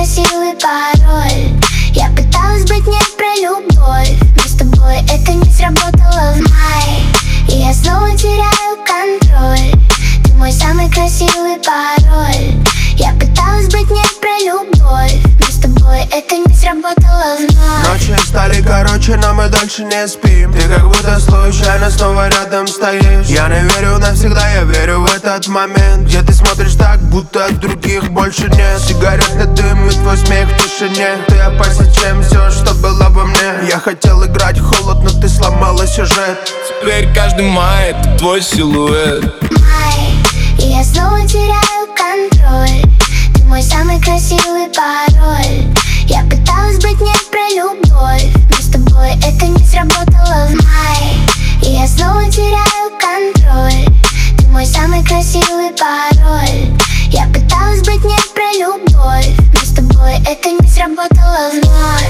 красивый пароль. Я пыталась быть не про любовь, но с тобой это не сработало в мае. И я снова теряю контроль. Ты мой самый красивый пароль. Я пыталась быть не про любовь, но с тобой это не сработало вновь. Ночи стали короче, но мы дольше не спим. Ты как будто случайно снова рядом стоишь. Я не верю навсегда, я верю в этот момент, где ты смотришь так, будто от других больше нет. Сигаретный дым и твой смех в тишине. Ты опаснее, чем все, что было во мне. Я хотел играть в холод, но ты сломала сюжет. Теперь каждый май — это твой силуэт. Май, и я снова теряю контроль. Ты мой самый красивый пароль. Я пыталась быть не про любовь, но с тобой это не сработало в мае. И я снова теряю контроль. Ты мой самый красивый пароль. Я пыталась быть не про любовь, но с тобой это не сработало вновь.